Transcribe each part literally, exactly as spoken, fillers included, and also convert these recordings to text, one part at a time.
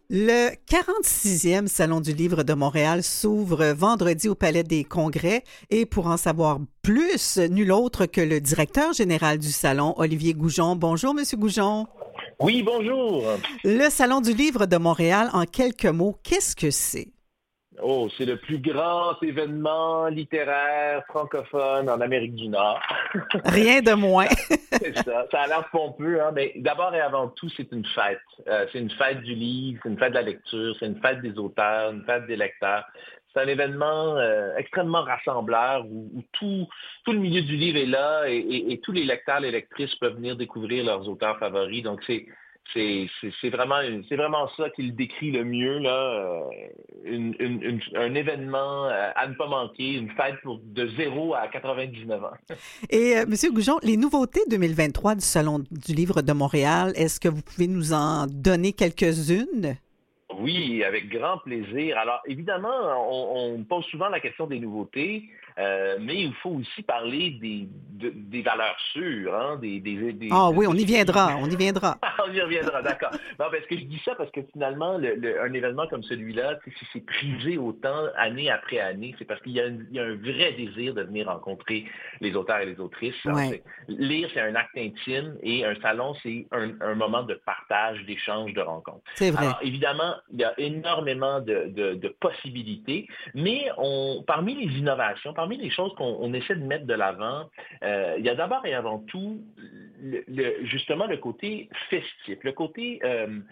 Le quarante-sixième Salon du livre de Montréal s'ouvre vendredi au Palais des Congrès et pour en savoir plus, nul autre que le directeur général du Salon, Olivier Goujon. Bonjour, Monsieur Goujon. Oui, bonjour. Le Salon du livre de Montréal, en quelques mots, qu'est-ce que c'est? Oh, c'est le plus grand événement littéraire francophone en Amérique du Nord. Rien de moins. Ça, c'est ça. Ça a l'air pompeux, hein, mais d'abord et avant tout, c'est une fête. Euh, c'est une fête du livre, c'est une fête de la lecture, c'est une fête des auteurs, une fête des lecteurs. C'est un événement euh, extrêmement rassembleur où, où tout, tout le milieu du livre est là et, et, et tous les lecteurs, les lectrices peuvent venir découvrir leurs auteurs favoris. Donc, c'est C'est, c'est, c'est vraiment, c'est vraiment ça qui le décrit le mieux, là. Euh, une, une, une, un événement euh, à ne pas manquer, une fête pour de zéro à quatre-vingt-dix-neuf ans. Et euh, Monsieur Goujon, les nouveautés deux mille vingt-trois du Salon du livre de Montréal, est-ce que vous pouvez nous en donner quelques-unes? Oui, avec grand plaisir. Alors, évidemment, on, on pose souvent la question des nouveautés, euh, mais il faut aussi parler des, de- des valeurs sûres, hein, des, des, des- Ah de, oui, de on y ce qui... viendra, on y viendra. On y reviendra, d'accord. Non, parce que je dis ça parce que finalement, le- le- un événement comme celui-là, tu sais, si c'est prisé autant année après année, c'est parce qu'il y a, une- il y a un vrai désir de venir rencontrer les auteurs et les autrices. Hein. Ouais, C'est- lire, c'est un acte intime et un salon, c'est un, un moment de partage, d'échange, de rencontre. c'est vrai. Alors, évidemment, il y a énormément de, de- de possibilités, mais on, parmi les innovations, parmi les choses qu'on on essaie de mettre de l'avant, euh, il y a d'abord et avant tout, le- le- justement, le côté festif, le côté euh,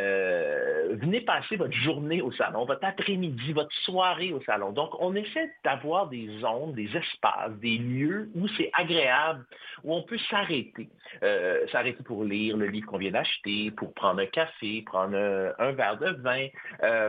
euh, venez passer votre journée au salon, votre après-midi, votre soirée au salon. Donc, on essaie d'avoir des zones, des espaces, des lieux où c'est agréable, où on peut s'arrêter. Euh, s'arrêter pour lire le livre qu'on vient d'acheter, pour prendre un café, prendre un, un verre de vin, euh,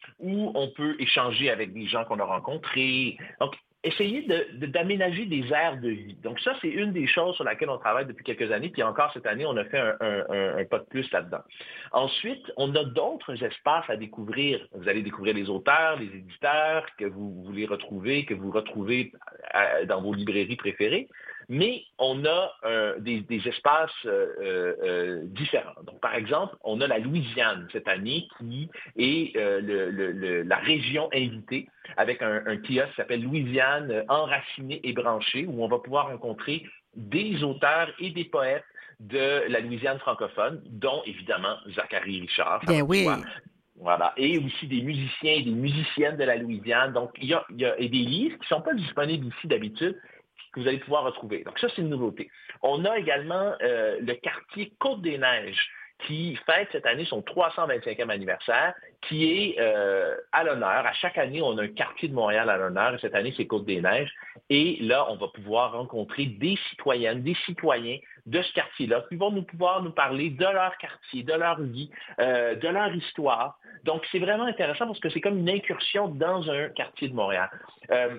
où on peut échanger avec des gens qu'on a rencontrés. Donc, essayer de, de- d'aménager des aires de vie. Donc ça, c'est une des choses sur laquelle on travaille depuis quelques années, puis encore cette année, on a fait un, un- un- un pas de plus là-dedans. Ensuite, on a d'autres espaces à découvrir. Vous allez découvrir les auteurs, les éditeurs que vous voulez retrouver, que vous retrouvez euh, dans vos librairies préférées, mais on a euh, des, des espaces euh, euh, euh, différents. Donc, par exemple, on a la Louisiane cette année qui est euh, le- le- le- la région invitée avec un, un kiosque qui s'appelle Louisiane euh, enracinée et branchée, où on va pouvoir rencontrer des auteurs et des poètes de la Louisiane francophone, dont évidemment Zachary Richard, ça Bien va de soi. oui. Voilà. Et aussi des musiciens et des musiciennes de la Louisiane. Donc, il y a, il y a et des livres qui ne sont pas disponibles ici d'habitude, que vous allez pouvoir retrouver. Donc, ça, c'est une nouveauté. On a également euh, le quartier Côte-des-Neiges qui fête cette année son trois cent vingt-cinquième anniversaire, qui est euh, à l'honneur. À chaque année, on a un quartier de Montréal à l'honneur, et cette année, c'est Côte-des-Neiges. Et là, on va pouvoir rencontrer des citoyennes, des citoyens de ce quartier-là, qui vont nous pouvoir nous parler de leur quartier, de leur vie, euh, de leur histoire. Donc, c'est vraiment intéressant parce que c'est comme une incursion dans un quartier de Montréal. Euh,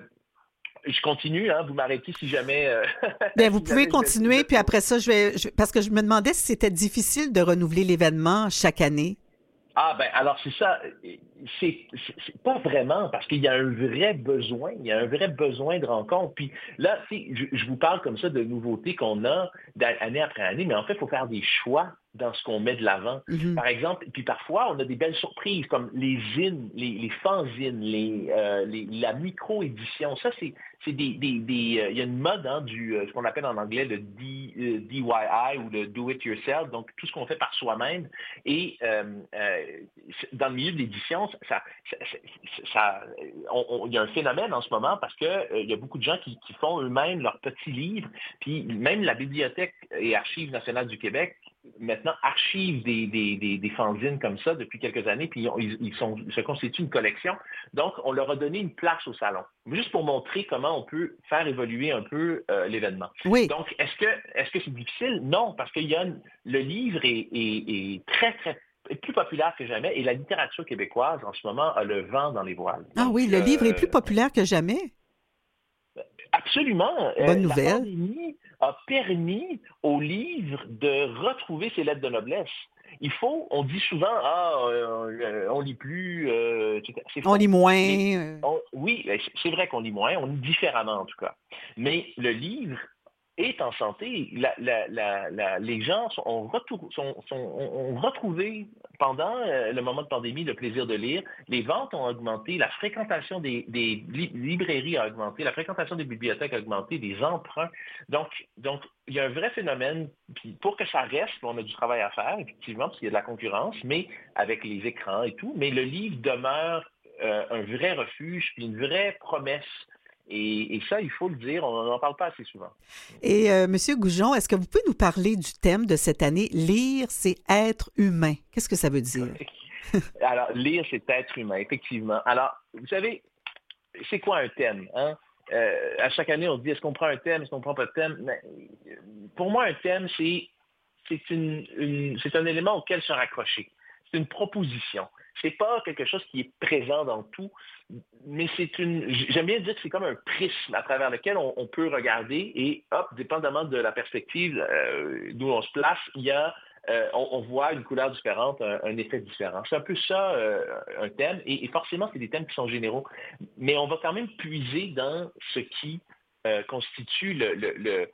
je continue, hein, vous m'arrêtez si jamais, euh, Bien, vous si pouvez jamais je vais, je continuer, vais puis trop. après ça, je vais, je- parce que je me demandais si c'était difficile de renouveler l'événement chaque année. Ah ben alors c'est ça, c'est c'est- c'est pas vraiment parce qu'il y a un vrai besoin, il y a un vrai besoin de rencontre. Puis là, tu sais, je, je vous parle comme ça de nouveautés qu'on a d'a- année après année, mais en fait, il faut faire des choix dans ce qu'on met de l'avant. Mhm. Par exemple, puis parfois, on a des belles surprises comme les zines, les, les fanzines, les, euh, les- la micro-édition. Ça, c'est c'est des, des, des, euh, il y a une mode hein, du euh, ce qu'on appelle en anglais le D, euh, D I Y ou le do it yourself, donc tout ce qu'on fait par soi-même. Et euh, euh, dans le milieu de l'édition, ça, ça, ça, ça- on- on- il y a un phénomène en ce moment parce que euh, il y a beaucoup de gens qui, qui font eux-mêmes leurs petits livres, puis même la Bibliothèque et Archives nationales du Québec maintenant archive des, des, des, des fanzines comme ça depuis quelques années, puis ils, ils, sont, ils se constituent une collection. Donc, on leur a donné une place au salon, juste pour montrer comment on peut faire évoluer un peu euh, l'événement. Oui. Donc, est-ce que est-ce que c'est difficile? Non, parce qu'il y a une- le livre est, est, est très, très est plus populaire que jamais et la littérature québécoise, en ce moment, a le vent dans les voiles. Ah Donc, oui, le livre est euh, plus populaire que jamais. absolument. Bonne Euh, la nouvelle. pandémie a permis aux livres de retrouver ses lettres de noblesse. Il faut, on dit souvent, ah, euh, on lit plus, euh, et cetera. C'est On lit faux. moins. Les- euh, on- oui, c'est vrai qu'on lit moins, on lit différemment en tout cas. Mais le livre est en santé. La, la, la, la, les gens sont, ont, retour, sont, sont, ont retrouvé pendant euh, le moment de pandémie le plaisir de lire. Les ventes ont augmenté, la fréquentation des, des li- librairies a augmenté, la fréquentation des bibliothèques a augmenté, des emprunts. Donc, donc il y a un vrai phénomène. Puis pour que ça reste, on a du travail à faire, effectivement, parce qu'il y a de la concurrence, mais avec les écrans et tout. Mais le livre demeure euh, un vrai refuge, puis une vraie promesse. Et, et ça, il faut le dire, on n'en parle pas assez souvent. Et euh, Monsieur Goujon, est-ce que vous pouvez nous parler du thème de cette année? Lire, c'est être humain. Qu'est-ce que ça veut dire? Alors, lire, c'est être humain, effectivement. Alors, vous savez, c'est quoi un thème? Hein? Euh, à chaque année, on se dit, est-ce qu'on prend un thème, est-ce qu'on ne prend pas de thème? Mais, pour moi, un thème, c'est, c'est, une, une, c'est un élément auquel se raccrocher. C'est une proposition. C'est pas quelque chose qui est présent dans tout, mais c'est une. J'aime bien dire que c'est comme un prisme à travers lequel on, on peut regarder et, hop, dépendamment de la perspective euh, d'où on se place, il y a, euh, on, on voit une couleur différente, un, un effet différent. C'est un peu ça, euh, un thème, et, et forcément, c'est des thèmes qui sont généraux, mais on va quand même puiser dans ce qui euh, constitue le, le, le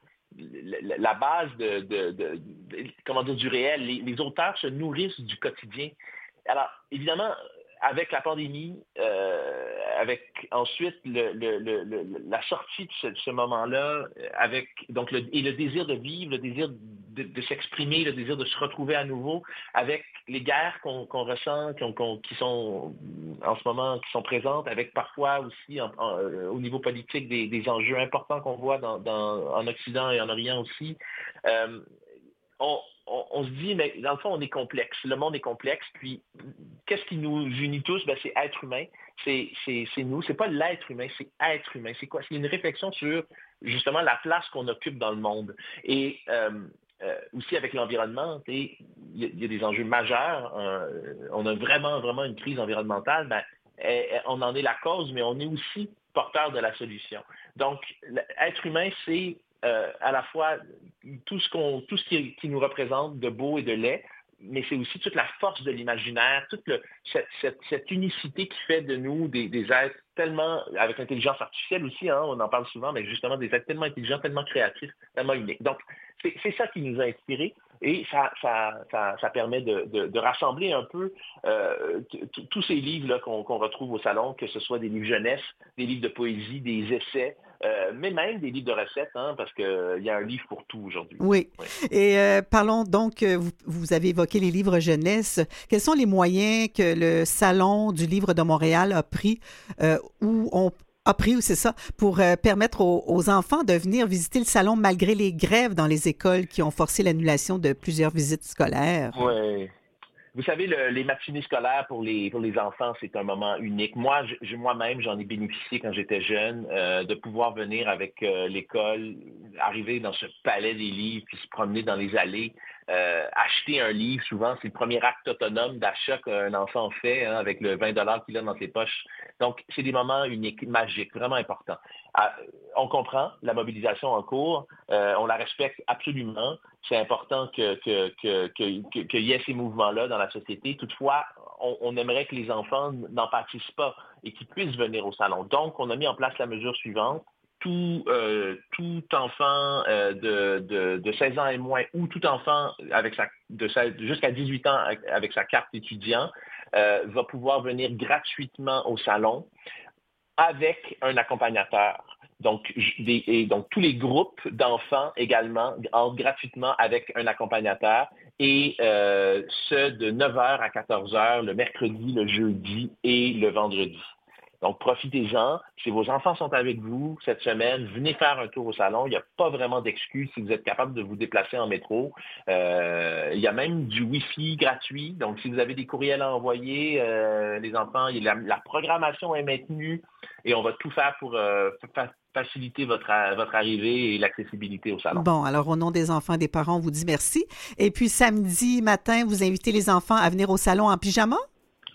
la base de, de, de, de, comment dire, du réel. Les, les auteurs se nourrissent du quotidien. Alors, évidemment, avec la pandémie, euh, avec ensuite le, le, le, le, la sortie de ce, de ce moment-là, avec donc le, et le désir de vivre, le désir de, de s'exprimer, le désir de se retrouver à nouveau, avec les guerres qu'on, qu'on ressent, qu'on, qu'on, qui sont en ce moment, qui sont présentes, avec parfois aussi en, en, au niveau politique des, des enjeux importants qu'on voit dans, dans, en Occident et en Orient aussi. Euh, on, on, on se dit, mais dans le fond, on est complexe. Le monde est complexe. Puis, qu'est-ce qui nous unit tous? Ben, c'est être humain. C'est, c'est, c'est nous. C'est pas l'être humain, c'est être humain. C'est quoi? C'est une réflexion sur, justement, la place qu'on occupe dans le monde. Et euh, euh, aussi avec l'environnement, il y, y a des enjeux majeurs. Euh, on a vraiment, vraiment une crise environnementale. Ben, on en est la cause, mais on est aussi porteur de la solution. Donc, être humain, c'est Euh, à la fois tout ce, qu'on, tout ce qui, qui nous représente de beau et de laid, mais c'est aussi toute la force de l'imaginaire, toute le, cette, cette, cette unicité qui fait de nous des, des êtres tellement, avec l'intelligence artificielle aussi, hein, on en parle souvent, mais justement des êtres tellement intelligents, tellement créatifs, tellement uniques. Donc, c'est, c'est ça qui nous a inspirés et ça, ça, ça, ça permet de, de, de rassembler un peu euh, t- t- tous ces livres-là qu'on, qu'on retrouve au salon, que ce soit des livres jeunesse, des livres de poésie, des essais, Euh, mais même des livres de recettes, hein, parce qu'il euh, y a un livre pour tout aujourd'hui. Oui. oui. Et euh, parlons donc, vous, vous avez évoqué les livres jeunesse. Quels sont les moyens que le Salon du livre de Montréal a pris, euh, ou on a pris, ou c'est ça, pour euh, permettre aux, aux enfants de venir visiter le salon malgré les grèves dans les écoles qui ont forcé l'annulation de plusieurs visites scolaires? Oui. Vous savez, le, les matinées scolaires pour les, pour les enfants, c'est un moment unique. Moi, je, moi-même, j'en ai bénéficié quand j'étais jeune, euh, de pouvoir venir avec euh, l'école, arriver dans ce palais des livres, puis se promener dans les allées, euh, acheter un livre. Souvent, c'est le premier acte autonome d'achat qu'un enfant fait, hein, avec le vingt dollars qu'il a dans ses poches. Donc, c'est des moments uniques, magiques, vraiment importants. Ah, on comprend la mobilisation en cours, euh, on la respecte absolument. C'est important que, que, que, que, que, qu'il y ait ces mouvements-là dans la société. Toutefois, on, on aimerait que les enfants n'en pâtissent pas et qu'ils puissent venir au salon. Donc, on a mis en place la mesure suivante. Tout, euh, tout enfant euh, de, de, de seize ans et moins ou tout enfant avec sa, de seize, jusqu'à dix-huit ans avec sa carte étudiant euh, va pouvoir venir gratuitement au salon avec un accompagnateur. Donc, des, et donc, tous les groupes d'enfants également entrent gratuitement avec un accompagnateur et euh, ce, de neuf heures à quatorze heures le mercredi, le jeudi et le vendredi. Donc, profitez-en. Si vos enfants sont avec vous cette semaine, venez faire un tour au salon. Il n'y a pas vraiment d'excuse si vous êtes capable de vous déplacer en métro. Euh, il y a même du Wi-Fi gratuit. Donc, si vous avez des courriels à envoyer, euh, les enfants, la, la programmation est maintenue et on va tout faire pour euh, fa- faciliter votre, votre arrivée et l'accessibilité au salon. Bon, alors au nom des enfants et des parents, on vous dit merci. Et puis, samedi matin, vous invitez les enfants à venir au salon en pyjama?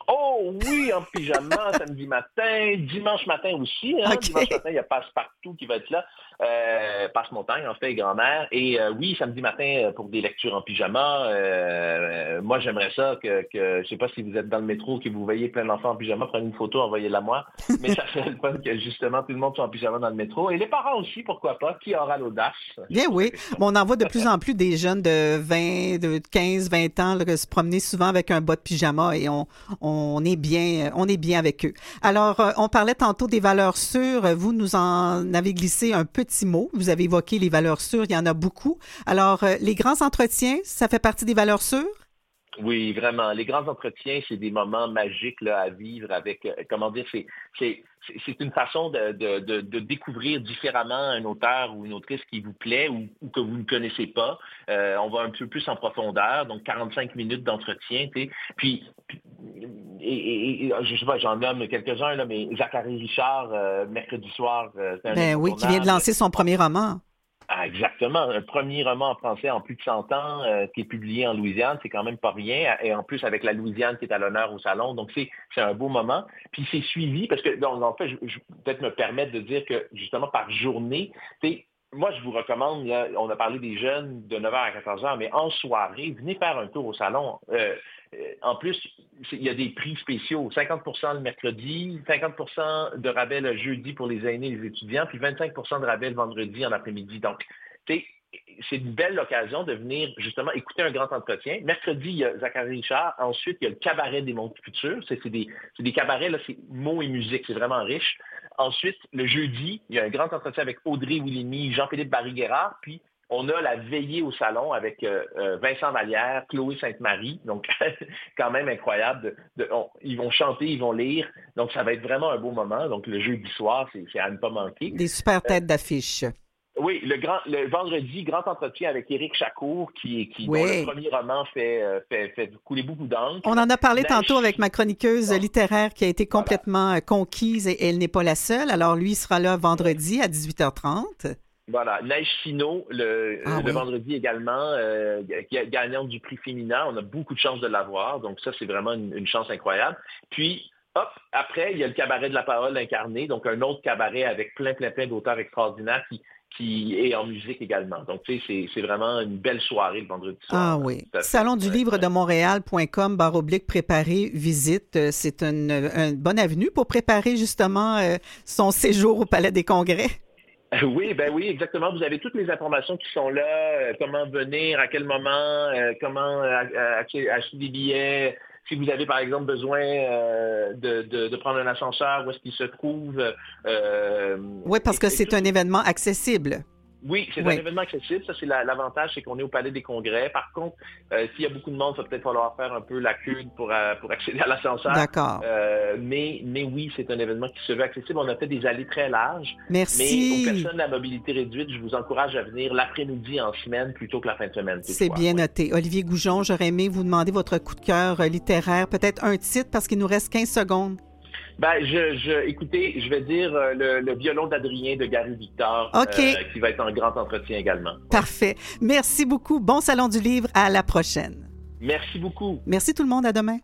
Oh oui, en pyjama, samedi matin, dimanche matin aussi. Hein? Okay. Dimanche matin, il y a Passe-Partout qui va être là. Euh, Passe-Montagne, en fait, grand-mère. Et euh, oui, samedi matin, pour des lectures en pyjama. Euh, moi, j'aimerais ça que, que, je sais pas si vous êtes dans le métro, que vous voyez plein d'enfants en pyjama, prenez une photo, envoyez-la moi. Mais ça serait le fun que justement tout le monde soit en pyjama dans le métro. Et les parents aussi, pourquoi pas? Qui aura l'audace? Bien oui. Bon, on en voit de plus en plus des jeunes de vingt, de quinze, vingt ans là, se promener souvent avec un bas de pyjama et on, on est bien, on est bien avec eux. Alors, on parlait tantôt des valeurs sûres. Vous nous en avez glissé un petit mot. Vous avez évoqué les valeurs sûres. Il y en a beaucoup. Alors, les grands entretiens, ça fait partie des valeurs sûres? Oui, vraiment. Les grands entretiens, c'est des moments magiques là, à vivre avec, euh, comment dire, c'est, c'est, c'est une façon de, de, de, de découvrir différemment un auteur ou une autrice qui vous plaît ou, ou que vous ne connaissez pas. Euh, on va un peu plus en profondeur, donc quarante-cinq minutes d'entretien. Tu sais. Puis, puis et, et, et, je sais pas, j'en nomme quelques-uns, là, mais Zachary Richard, euh, mercredi soir, euh, c'est un Ben oui, qui vient de lancer son premier roman. Ah, exactement. Un premier roman en français en plus de cent ans euh, qui est publié en Louisiane, c'est quand même pas rien. Et en plus, avec la Louisiane qui est à l'honneur au salon. Donc, c'est, c'est un beau moment. Puis, c'est suivi parce que, donc, en fait, je, je peux peut-être me permettre de dire que, justement, par journée, c'est moi, je vous recommande, là, on a parlé des jeunes de neuf heures à quatorze heures, mais en soirée, venez faire un tour au salon. Euh, euh, en plus, il y a des prix spéciaux, cinquante pour cent le mercredi, cinquante pour cent de rabais le jeudi pour les aînés et les étudiants, puis vingt-cinq pour cent de rabais le vendredi en après-midi. Donc, c'est c'est une belle occasion de venir justement écouter un grand entretien. Mercredi, il y a Zachary Richard. Ensuite, il y a le cabaret des mondes futurs. C'est, c'est, des, c'est des cabarets, là, c'est mots et musique. C'est vraiment riche. Ensuite, le jeudi, il y a un grand entretien avec Audrey Willemy, Jean-Philippe Barry-Guerrard. Puis, on a la veillée au salon avec euh, euh, Vincent Vallière, Chloé Sainte-Marie. Donc, quand même incroyable. De, de, on, ils vont chanter, ils vont lire. Donc, ça va être vraiment un beau moment. Donc, le jeudi soir, c'est, c'est à ne pas manquer. Des super têtes d'affiche. Oui, le grand le vendredi, grand entretien avec Éric Chacour, qui, qui oui. dont le premier roman fait, fait, fait couler beaucoup d'encre. On en a parlé Neige... tantôt avec ma chroniqueuse bon. littéraire qui a été complètement voilà. conquise et elle n'est pas la seule. Alors lui sera là vendredi à dix-huit heures trente. Voilà, Neige Sino, le, ah, le oui. vendredi également, euh, gagnante du prix féminin. On a beaucoup de chance de l'avoir, donc ça, c'est vraiment une, une chance incroyable. Puis, hop, après, il y a le cabaret de la parole incarné, donc un autre cabaret avec plein, plein, plein d'auteurs extraordinaires qui qui est en musique également. Donc, tu sais, c'est, c'est vraiment une belle soirée le vendredi soir. Ah oui. Salon du livre de Montréal point com, barre oblique, préparer, visite. C'est une, une bonne avenue pour préparer justement euh, son séjour au Palais des Congrès. Oui, ben oui, exactement. Vous avez toutes les informations qui sont là, euh, comment venir, à quel moment, euh, comment euh, acheter, acheter des billets. Si vous avez, par exemple, besoin euh, de, de, de prendre un ascenseur, où est-ce qu'il se trouve? Euh, oui, parce que c'est tout... un événement accessible. Oui, c'est oui. un événement accessible. Ça, c'est la, l'avantage, c'est qu'on est au Palais des Congrès. Par contre, euh, s'il y a beaucoup de monde, il va peut-être falloir faire un peu la queue pour, euh, pour accéder à l'ascenseur. D'accord. Euh, mais, mais oui, c'est un événement qui se veut accessible. On a fait des allées très larges. Merci. Mais aux personnes à mobilité réduite, je vous encourage à venir l'après-midi en semaine plutôt que la fin de semaine. C'est bien oui. noté. Olivier Goujon, j'aurais aimé vous demander votre coup de cœur littéraire, peut-être un titre parce qu'il nous reste quinze secondes. Ben, je, je, écoutez, je vais dire euh, le, le violon d'Adrien de Gary Victor, okay. euh, qui va être en grand entretien également. Parfait. Merci beaucoup. Bon Salon du Livre. À la prochaine. Merci beaucoup. Merci tout le monde. À demain.